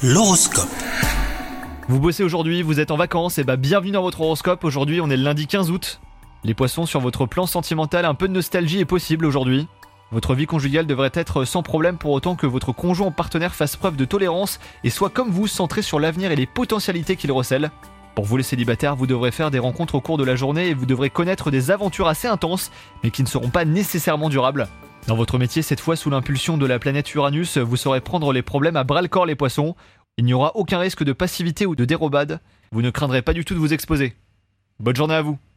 L'horoscope. Vous bossez aujourd'hui, vous êtes en vacances, et bienvenue dans votre horoscope. Aujourd'hui on est le lundi 15 août. Les poissons, sur votre plan sentimental, un peu de nostalgie est possible aujourd'hui. Votre vie conjugale devrait être sans problème pour autant que votre conjoint ou partenaire fasse preuve de tolérance et soit comme vous centré sur l'avenir et les potentialités qu'il recèle. Pour vous les célibataires, vous devrez faire des rencontres au cours de la journée et vous devrez connaître des aventures assez intenses mais qui ne seront pas nécessairement durables. Dans votre métier, cette fois sous l'impulsion de la planète Uranus, vous saurez prendre les problèmes à bras-le-corps les poissons. Il n'y aura aucun risque de passivité ou de dérobade. Vous ne craindrez pas du tout de vous exposer. Bonne journée à vous.